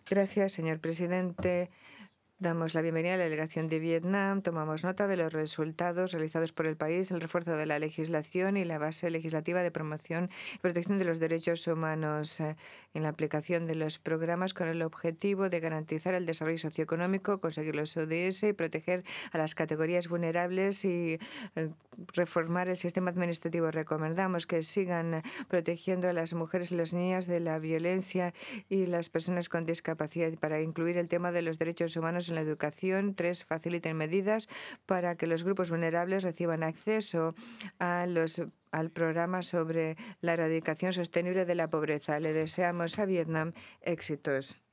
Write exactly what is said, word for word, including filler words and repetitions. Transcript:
Gracias, señor presidente. Damos la bienvenida a la delegación de Vietnam. Tomamos nota de los resultados realizados por el país, el refuerzo de la legislación y la base legislativa de promoción y protección de los derechos humanos eh, en la aplicación de los programas con el objetivo de garantizar el desarrollo socioeconómico, conseguir los O D S y proteger a las categorías vulnerables y eh, reformar el sistema administrativo. Recomendamos que sigan protegiendo a las mujeres y las niñas de la violencia y las personas con discapacidad para incluir el tema de los derechos humanos en la educación. Tres, faciliten medidas para que los grupos vulnerables reciban acceso a los al programa sobre la erradicación sostenible de la pobreza. Le deseamos a Vietnam éxitos.